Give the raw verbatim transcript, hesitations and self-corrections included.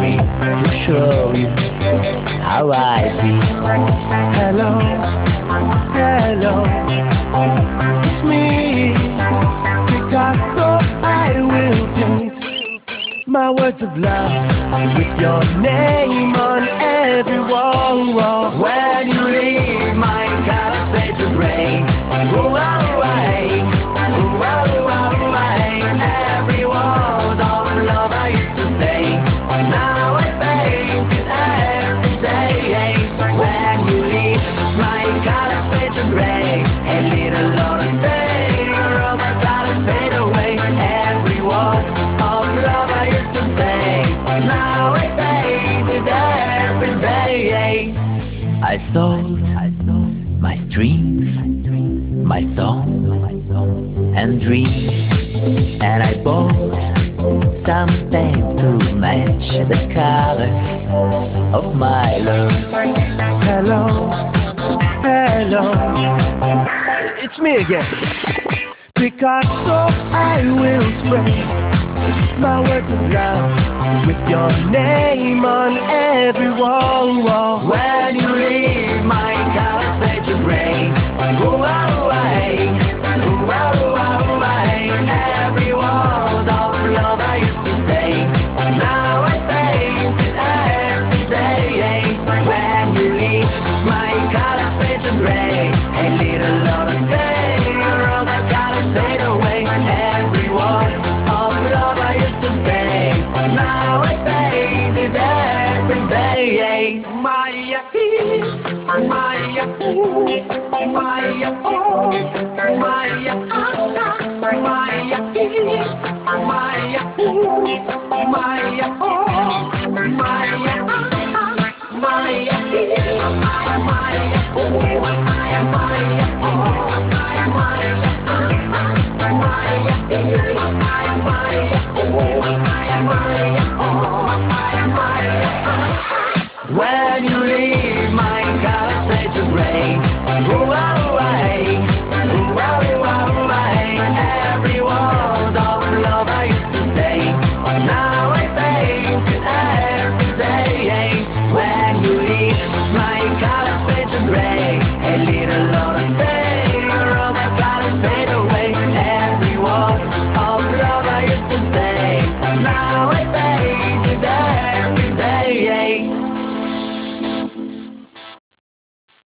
me to show you how I feel. Hello, hello, it's me, Picasso. I will paint my words of love with your name on every wall. When you leave, my colors fade to gray. Go away, go away. Every word of love I used to say, now I paint it every day. When you leave, my colors fade to gray. A little longer stay, all my colors fade away. Every word of love I used to say, now I paint it every day. I sold my dreams, my songs and dreams, and I bought some paint to match the colors of my love. Hello, hello, it's me again, Picasso. I will spray my words of love with your name on every wall. When you leave, my colors fade to gray. Go away, go away. Every word of love I used to say, now I paint it every day. When you leave, my colors fade to gray. A little longer stay, all my colors fade away. Every word of love I used to say, now I paint it every day. Maya, Maya, Maya, oh, Maya, Maya, Maya, oh, Maya, oh, Maya, Maya, Maya, oh, Maya, Maya, oh, when you leave, my colors fade to gray. Go away.